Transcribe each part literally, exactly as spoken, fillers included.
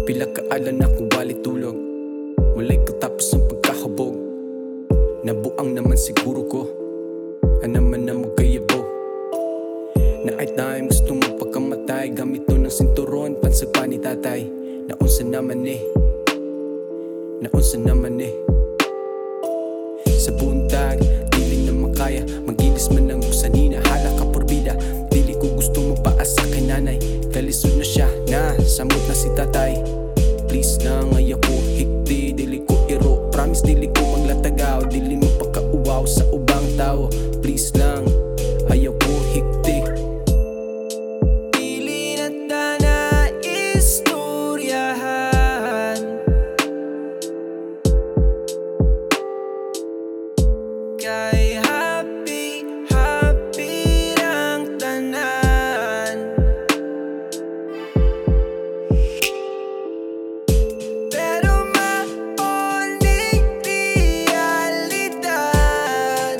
Pila kaalan ako wali tulog, walay katapos ng pagkakabog. Nabuang naman siguro ko, anaman na magkayabo. Na ay time gusto mo pagkamatay, gamit to ng sinturon, pansagpa ni tatay. Naunsa naman eh, naunsa naman eh. Sa buntag, dili na makaya, magilis man ang gusanina, hala ka porbida. Dili ko gusto mo paasa kay nanay, kalisod na siya, na samot na si tatay. Please lang ay ako hikti, dili ko iro, promise dili ko maglatagaw, dili mo pagkauwaw sa ubang tao. Please lang, ayaw ko hikti. Dili na ta na istoryahan, kay happy, happy ang tanan. Pero mauling realidad,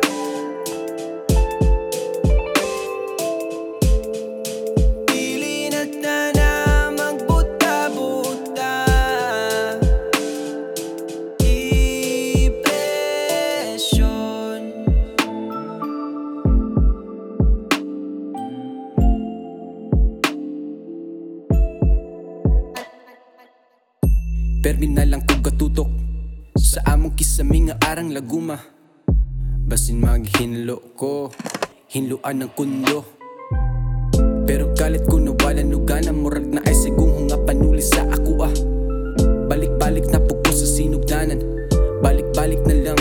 dili na ta na magbuta-buta, depression. Permi na lang kong katutok sa among kisami nga arang laguma. Basin maghinlo ko, hinluan ng kundo. Pero galit ko nawala nugana, murag na ay sigong nga panuli sa ako ah. Balik-balik na po ko sa sinugdanan, balik-balik na lang.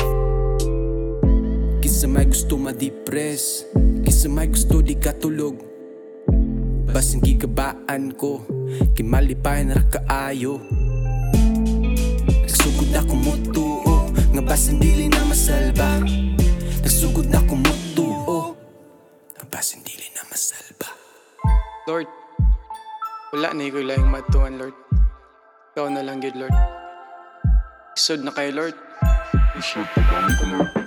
Kisa may gusto ma-depress, kisa may gusto di katulog. Basin gigabaan ko, kimalipayan ra kaayo. Nagsugod na kumutuo, nga basin dili na masalba. Nagsugod na kumutuo, nga basin dili na masalba. Lord, wala na iko'y laing matuan, Lord. Ikaw na lang, good Lord. Isod na kayo, Lord. Isod na kami, Lord.